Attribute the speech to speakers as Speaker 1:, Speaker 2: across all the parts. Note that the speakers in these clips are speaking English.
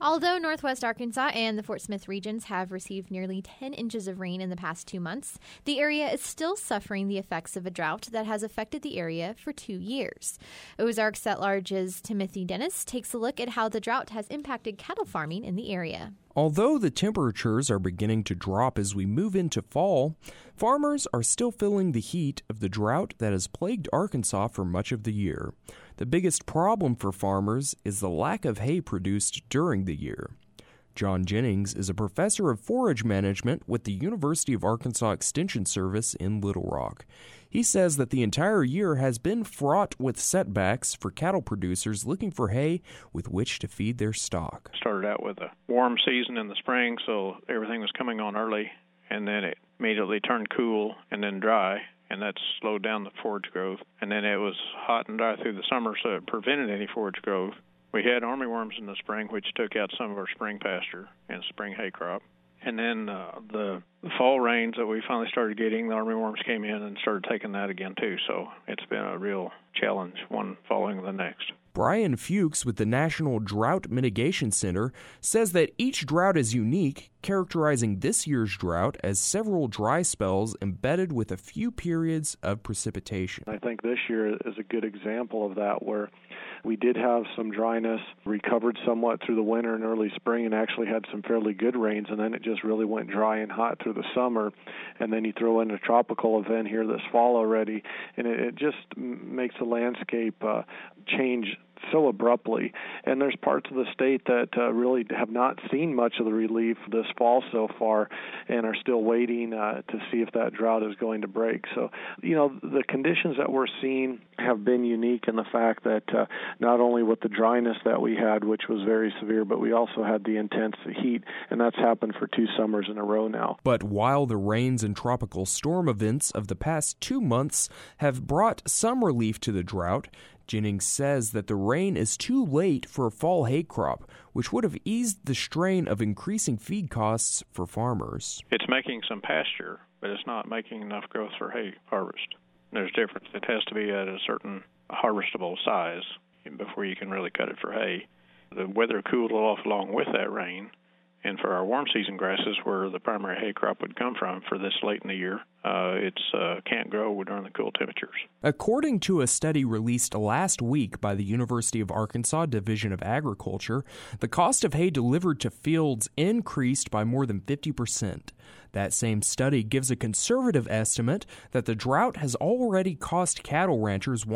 Speaker 1: Although northwest Arkansas and the Fort Smith regions have received nearly 10 inches of rain in the past 2 months, the area is still suffering the effects of a drought that has affected the area for 2 years. Ozarks at Large's Timothy Dennis takes a look at how the drought has impacted cattle farming in the area.
Speaker 2: Although the temperatures are beginning to drop as we move into fall, farmers are still feeling the heat of the drought that has plagued Arkansas for much of the year. The biggest problem for farmers is the lack of hay produced during the year. John Jennings is a professor of forage management with the University of Arkansas Extension Service in Little Rock. He says that the entire year has been fraught with setbacks for cattle producers looking for hay with which to feed their stock.
Speaker 3: Started out with a warm season in the spring, so everything was coming on early, and then it immediately turned cool and then dry, and that slowed down the forage growth. And then it was hot and dry through the summer, so it prevented any forage growth. We had armyworms in the spring, which took out some of our spring pasture and spring hay crop. And then the fall rains that we finally started getting, the armyworms came in and started taking that again too. So it's been a real challenge, one following the next.
Speaker 2: Brian Fuchs with the National Drought Mitigation Center says that each drought is unique, characterizing this year's drought as several dry spells embedded with a few periods of precipitation.
Speaker 4: I think this year is a good example of that, where we did have some dryness, recovered somewhat through the winter and early spring, and actually had some fairly good rains, and then it just really went dry and hot through the summer. And then you throw in a tropical event here this fall already, and it just makes the landscape change so abruptly. And there's parts of the state that really have not seen much of the relief this fall so far and are still waiting to see if that drought is going to break. So, the conditions that we're seeing have been unique in the fact that not only with the dryness that we had, which was very severe, but we also had the intense heat, and that's happened for 2 summers in a row now.
Speaker 2: But while the rains and tropical storm events of the past 2 months have brought some relief to the drought, Jennings says that the rain is too late for a fall hay crop, which would have eased the strain of increasing feed costs for farmers.
Speaker 3: It's making some pasture, but it's not making enough growth for hay harvest. There's a difference. It has to be at a certain harvestable size before you can really cut it for hay. The weather cooled off along with that rain, and for our warm season grasses, where the primary hay crop would come from for this late in the year, it can't grow during the cool temperatures.
Speaker 2: According to a study released last week by the University of Arkansas Division of Agriculture, the cost of hay delivered to fields increased by more than 50%. That same study gives a conservative estimate that the drought has already cost cattle ranchers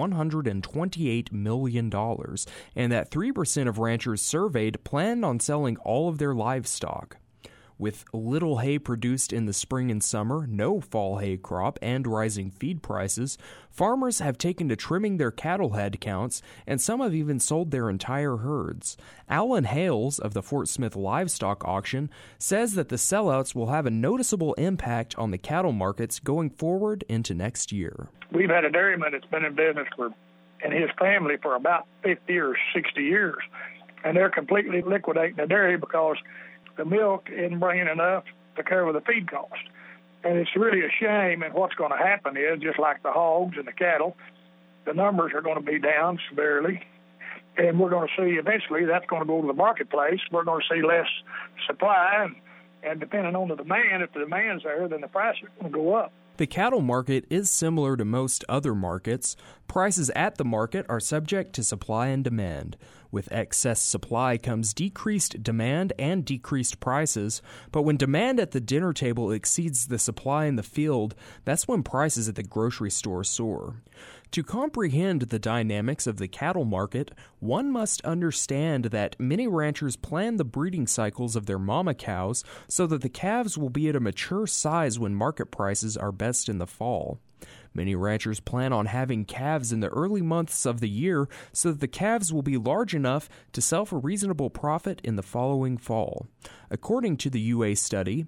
Speaker 2: $128 million, and that 3% of ranchers surveyed planned on selling all of their livestock. With little hay produced in the spring and summer, no fall hay crop, and rising feed prices, farmers have taken to trimming their cattle head counts, and some have even sold their entire herds. Alan Hales of the Fort Smith Livestock Auction says that the sellouts will have a noticeable impact on the cattle markets going forward into next year.
Speaker 5: We've had a dairyman that's been in business and his family for about 50 or 60 years, and they're completely liquidating the dairy because the milk isn't bringing enough to cover the feed cost. And it's really a shame, and what's going to happen is, just like the hogs and the cattle, the numbers are going to be down severely, and we're going to see eventually that's going to go to the marketplace. We're going to see less supply, and depending on the demand, if the demand's there, then the price is going to go up.
Speaker 2: The cattle market is similar to most other markets. Prices at the market are subject to supply and demand. With excess supply comes decreased demand and decreased prices, but when demand at the dinner table exceeds the supply in the field, that's when prices at the grocery store soar. To comprehend the dynamics of the cattle market, one must understand that many ranchers plan the breeding cycles of their mama cows so that the calves will be at a mature size when market prices are best in the fall. Many ranchers plan on having calves in the early months of the year so that the calves will be large enough to sell for reasonable profit in the following fall. According to the UA study,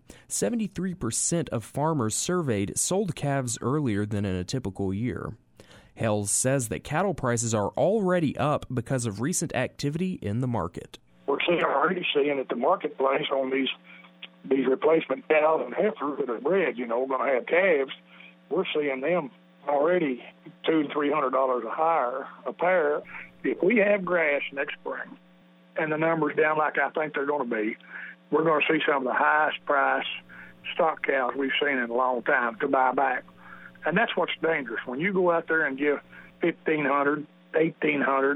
Speaker 2: 73% of farmers surveyed sold calves earlier than in a typical year. Hales says that cattle prices are already up because of recent activity in the market.
Speaker 5: We're already seeing at the marketplace on these replacement cows and heifers that are bred, going to have calves. We're seeing them already $200 to $300 higher a pair. If we have grass next spring, and the numbers down like I think they're going to be, we're going to see some of the highest price stock cows we've seen in a long time to buy back. And that's what's dangerous. When you go out there and give $1,500, $1,800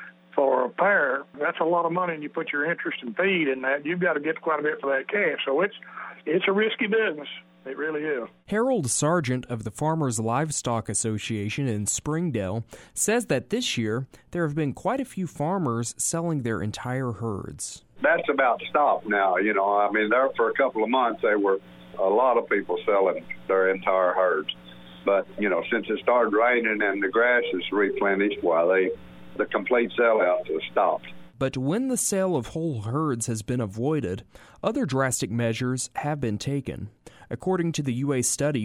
Speaker 5: for a pair, that's a lot of money, and you put your interest and feed in that. You've got to get quite a bit for that calf. So it's a risky business. It really is.
Speaker 2: Harold Sargent of the Farmers Livestock Association in Springdale says that this year there have been quite a few farmers selling their entire herds.
Speaker 6: That's about stopped now. I mean, there for a couple of months, there were a lot of people selling their entire herds. But, since it started raining and the grass is replenished, the complete sellout has stopped.
Speaker 2: But when the sale of whole herds has been avoided, other drastic measures have been taken. According to the UA study,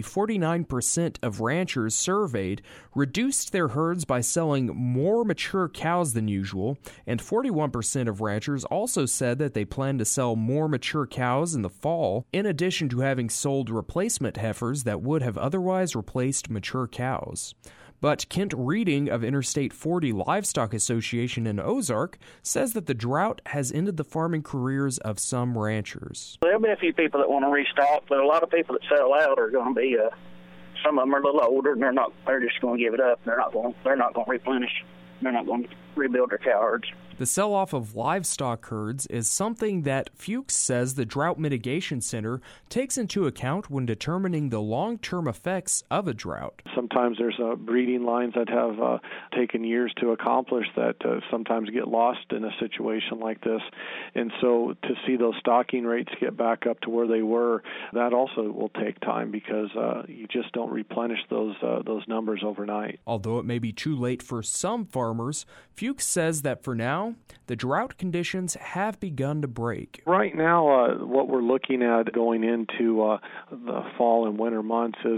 Speaker 2: 49% of ranchers surveyed reduced their herds by selling more mature cows than usual, and 41% of ranchers also said that they plan to sell more mature cows in the fall, in addition to having sold replacement heifers that would have otherwise replaced mature cows. But Kent Reading of Interstate 40 Livestock Association in Ozark says that the drought has ended the farming careers of some ranchers.
Speaker 7: There'll be a few people that want to restock, but a lot of people that sell out are going to be, some of them are a little older, and they're just going to give it up. They're not going to replenish. They're not going to rebuild their cow herds.
Speaker 2: The sell-off of livestock herds is something that Fuchs says the Drought Mitigation Center takes into account when determining the long-term effects of a drought.
Speaker 4: Sometimes there's breeding lines that have taken years to accomplish that sometimes get lost in a situation like this. And so to see those stocking rates get back up to where they were, that also will take time because you just don't replenish those numbers overnight.
Speaker 2: Although it may be too late for some farmers, Fuchs says that for now, the drought conditions have begun to break.
Speaker 4: Right now, what we're looking at going into the fall and winter months is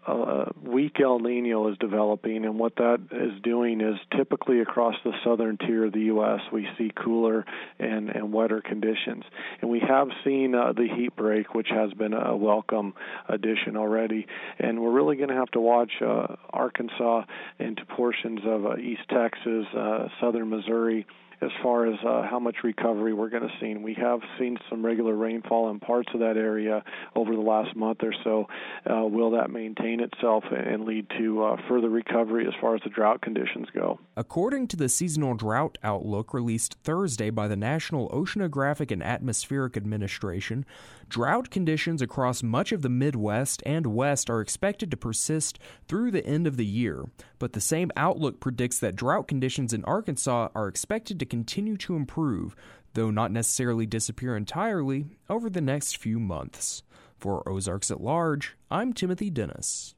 Speaker 4: weak El Nino is developing, and what that is doing is typically across the southern tier of the U.S. we see cooler and wetter conditions. And we have seen the heat break, which has been a welcome addition already. And we're really going to have to watch Arkansas into portions of East Texas, southern Missouri, as far as how much recovery we're going to see. And we have seen some regular rainfall in parts of that area over the last month or so. Will that maintain itself and lead to further recovery as far as the drought conditions go?
Speaker 2: According to the seasonal drought outlook released Thursday by the National Oceanographic and Atmospheric Administration, drought conditions across much of the Midwest and West are expected to persist through the end of the year. But the same outlook predicts that drought conditions in Arkansas are expected to continue to improve, though not necessarily disappear entirely, over the next few months. For Ozarks at Large, I'm Timothy Dennis.